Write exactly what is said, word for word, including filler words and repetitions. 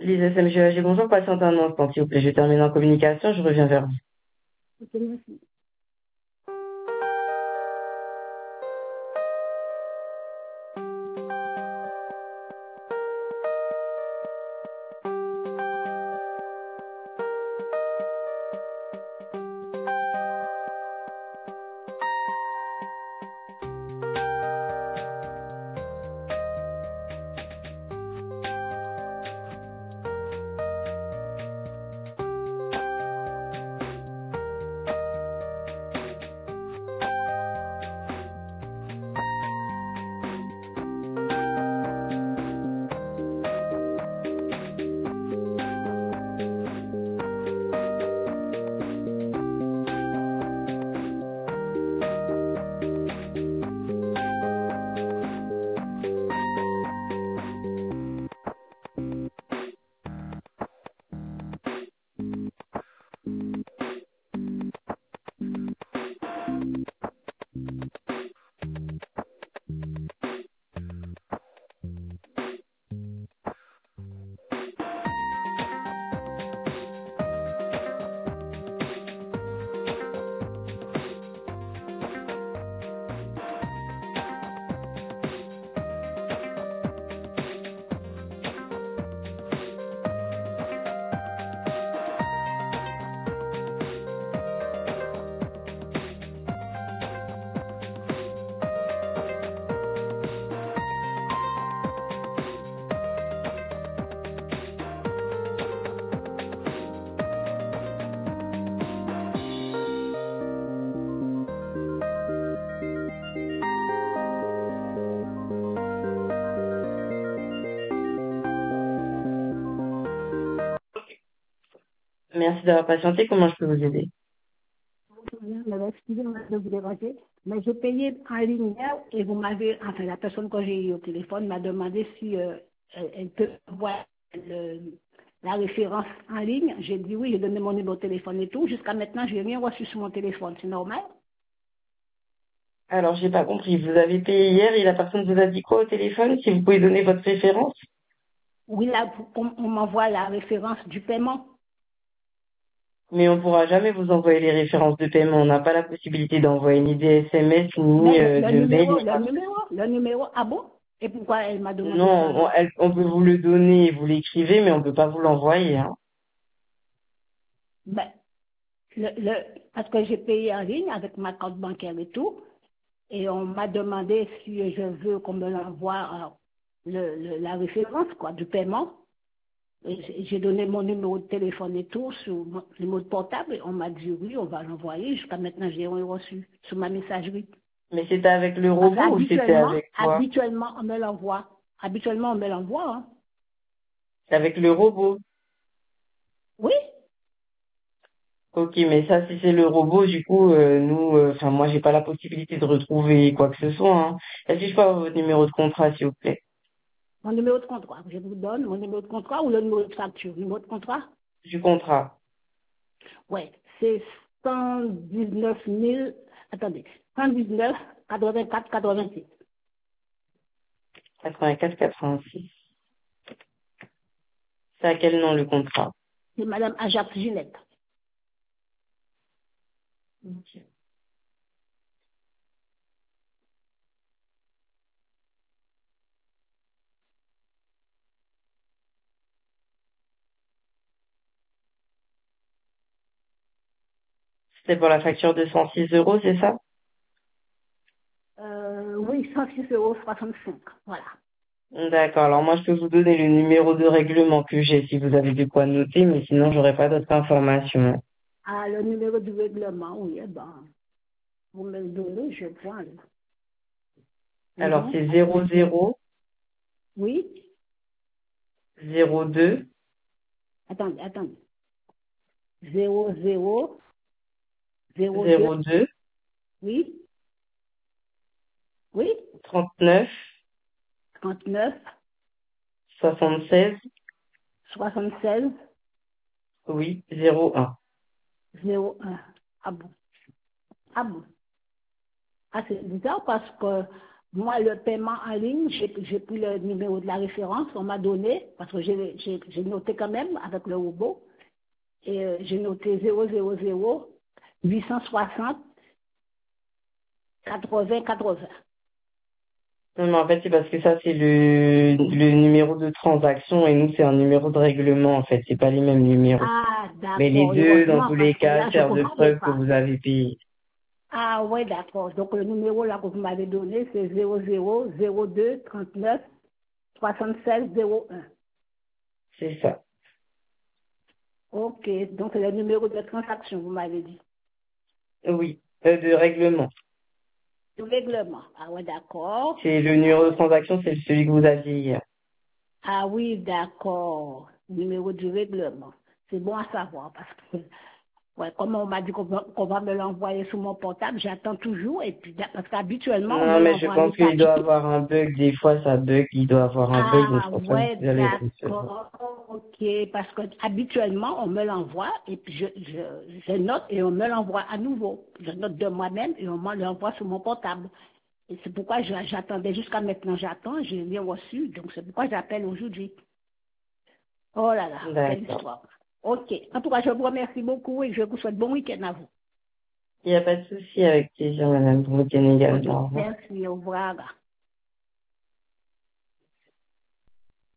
Lise S M G A G, bonjour, patiente un instant, s'il vous plaît, je termine en communication, je reviens vers vous. Ok, merci. Merci d'avoir patienté, comment je peux vous aider? Madame, excusez-moi de vous déranger, mais j'ai payé en ligne hier et vous m'avez, enfin la personne que j'ai eu au téléphone m'a demandé si euh, elle, elle peut voir le- la référence en ligne. J'ai dit oui, j'ai donné mon numéro de téléphone et tout. Jusqu'à maintenant, je n'ai rien reçu sur mon téléphone. C'est normal? Alors, j'ai pas compris, vous avez payé hier et la personne vous a dit quoi au téléphone? Si vous pouvez donner votre référence? Oui, là, on, on m'envoie la référence du paiement. Mais on pourra jamais vous envoyer les références de paiement, on n'a pas la possibilité d'envoyer ni des S M S, ni Mais le, euh, le de mail, numéro, ni le quoi que ce numéro, le numéro, ah bon? Et pourquoi elle m'a soit. demandé ça Non, on, alors? elle- on peut vous le donner et vous l'écrivez, mais on peut pas vous l'envoyer, hein. Ben, le, le, parce que j'ai payé en ligne avec ma carte bancaire et tout. Et on m'a demandé si je veux qu'on me l'envoie euh, le, le- la référence quoi, du paiement. Et J'ai j'ai donné mon numéro de téléphone et tout sur mon numéro de portable. Et on m'a dit oui, on va l'envoyer. Jusqu'à maintenant, j'ai rien reçu sur ma messagerie. Mais c'était avec le Parce robot ou c'était qu'habituellement, avec quoi? habituellement, on me l'envoie. Habituellement, on me l'envoie. Hein. C'est avec le robot. Oui, Ok, mais ça, si c'est le robot, du coup, euh, nous, euh, enfin, moi, j'ai pas la possibilité de retrouver quoi que ce soit, hein. Est-ce que je peux avoir votre numéro de contrat, s'il vous plaît? mon numéro de contrat. Je vous donne mon numéro de contrat ou le numéro de facture. Numéro de contrat? Du contrat. Ouais, c'est cent dix-neuf mille, attendez, cent dix-neuf, quatre-vingt-quatre, quatre-vingt-six. quatre-vingt-quatre quatre-vingt-six. C'est à quel nom le contrat? C'est Madame Ajax Ginette. Ok. C'était pour la facture de cent six euros, c'est ça? Euh, oui, cent six euros soixante-cinq. Voilà. D'accord. Alors moi, je peux vous donner le numéro de règlement que j'ai si vous avez de quoi noter, mais sinon, j'aurais pas d'autres informations. Ah, le numéro du règlement, oui, eh ben, vous me le donnez, je prends. Là. Alors, Mhm. c'est zéro zéro Oui, zéro deux attendez, attendez. Zéro, zéro, zéro, deux, zéro deux oui, oui, trente-neuf trente-neuf, soixante-seize, soixante-seize, oui, zéro un. zéro, un. Ah bon, ah bon. Ah, c'est bizarre parce que moi, le paiement en ligne, j'ai j'ai pris le numéro de la référence, on m'a donné, parce que j'ai j'ai- j'ai noté quand même avec le robot, et euh, j'ai noté zéro zéro zéro huit cent soixante quatre-vingts quatre-vingts. Non, mais en fait, c'est parce que ça, c'est le, le numéro de transaction et nous, c'est un numéro de règlement, en fait. C'est pas les mêmes numéros. Ah, Mais les d'accord, deux, dans heureusement, tous les parce que cas, là, je ne servent de comprenais preuve que pas. vous avez payé. Ah, ouais, d'accord. Donc, le numéro là que vous m'avez donné, c'est zéro zéro zéro deux trente-neuf soixante-seize zéro un. C'est ça. Ok, donc c'est le numéro de transaction, vous m'avez dit. Oui. Euh, de règlement. Le règlement. Ah, ouais, d'accord. C'est le numéro de transaction, c'est celui que vous aviez hier. Ah oui, d'accord. Numéro du règlement. C'est bon à savoir parce que, ouais, comme on m'a dit qu'on va, qu'on va me l'envoyer sur mon portable, j'attends toujours et puis, parce qu'habituellement, on me Non, mais je l'envoie en pense état qu'il doit écrit. avoir un bug. Des fois, ça bug. Il doit avoir un bug, donc Ah c'est pour ça que ouais, vous allez le recevoir. d'accord, ok, parce que habituellement on me l'envoie et puis je, je, je note et on me l'envoie à nouveau. Je note de moi-même et on me l'envoie sur mon portable. Et c'est pourquoi je- j'attendais jusqu'à maintenant, j'attends, je l'ai reçu, donc c'est pourquoi j'appelle aujourd'hui. Oh là là, quelle D'accord. histoire. Ok, en tout cas je vous remercie beaucoup et je vous souhaite bon week-end à vous. Il n'y a pas de souci, avec plaisir, madame. Vous également. Ok, Au revoir. merci, au revoir.